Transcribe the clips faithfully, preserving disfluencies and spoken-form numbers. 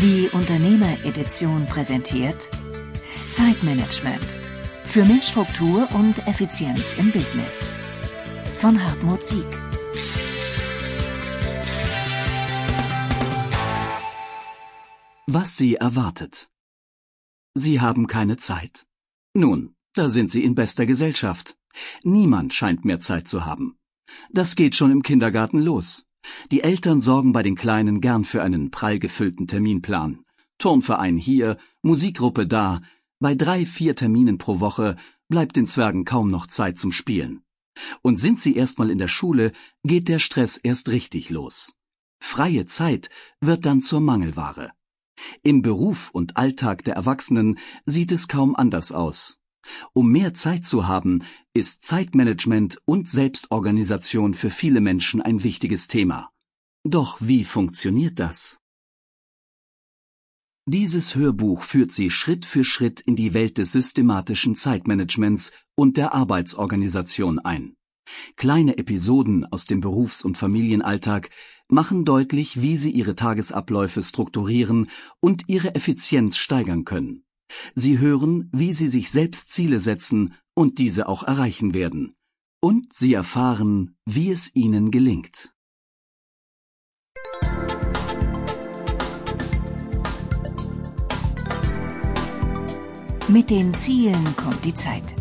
Die Unternehmeredition präsentiert Zeitmanagement für mehr Struktur und Effizienz im Business von Hartmut Sieg. Was Sie erwartet. Sie haben keine Zeit. Nun, da sind Sie in bester Gesellschaft. Niemand scheint mehr Zeit zu haben. Das geht schon im Kindergarten los. Die Eltern sorgen bei den Kleinen gern für einen prall gefüllten Terminplan. Turnverein hier, Musikgruppe da. Bei drei, vier Terminen pro Woche bleibt den Zwergen kaum noch Zeit zum Spielen. Und sind sie erstmal in der Schule, geht der Stress erst richtig los. Freie Zeit wird dann zur Mangelware. Im Beruf und Alltag der Erwachsenen sieht es kaum anders aus. Um mehr Zeit zu haben, ist Zeitmanagement und Selbstorganisation für viele Menschen ein wichtiges Thema. Doch wie funktioniert das? Dieses Hörbuch führt Sie Schritt für Schritt in die Welt des systematischen Zeitmanagements und der Arbeitsorganisation ein. Kleine Episoden aus dem Berufs- und Familienalltag machen deutlich, wie Sie Ihre Tagesabläufe strukturieren und Ihre Effizienz steigern können. Sie hören, wie Sie sich selbst Ziele setzen und diese auch erreichen werden. Und Sie erfahren, wie es Ihnen gelingt. Mit den Zielen kommt die Zeit.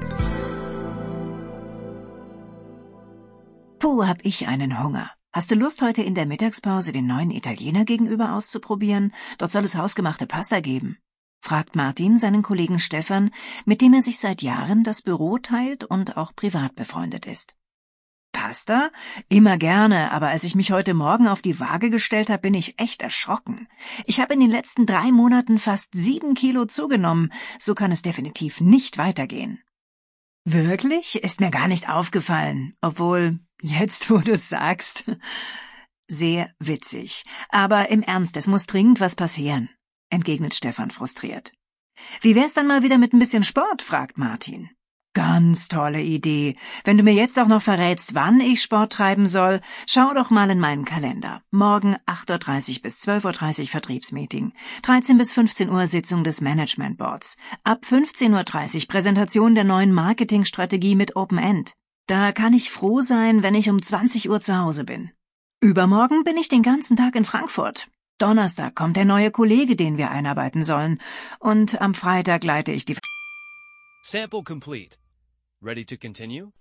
Puh, hab ich einen Hunger. Hast du Lust, heute in der Mittagspause den neuen Italiener gegenüber auszuprobieren? Dort soll es hausgemachte Pasta geben, fragt Martin seinen Kollegen Stefan, mit dem er sich seit Jahren das Büro teilt und auch privat befreundet ist. Pasta? Immer gerne, aber als ich mich heute Morgen auf die Waage gestellt habe, bin ich echt erschrocken. Ich habe in den letzten drei Monaten fast sieben Kilo zugenommen. So kann es definitiv nicht weitergehen. Wirklich? Ist mir gar nicht aufgefallen. Obwohl, jetzt wo du es sagst. Sehr witzig. Aber im Ernst, es muss dringend was passieren, entgegnet Stefan frustriert. Wie wär's dann mal wieder mit ein bisschen Sport, fragt Martin. Ganz tolle Idee. Wenn du mir jetzt auch noch verrätst, wann ich Sport treiben soll, schau doch mal in meinen Kalender. Morgen acht Uhr dreißig bis zwölf Uhr dreißig Vertriebsmeeting, dreizehn bis fünfzehn Uhr Sitzung des Management Boards, ab fünfzehn Uhr dreißig Präsentation der neuen Marketingstrategie mit Open End. Da kann ich froh sein, wenn ich um zwanzig Uhr zu Hause bin. Übermorgen bin ich den ganzen Tag in Frankfurt. Donnerstag kommt der neue Kollege, den wir einarbeiten sollen. Und am Freitag leite ich die... Sample complete. Ready to continue?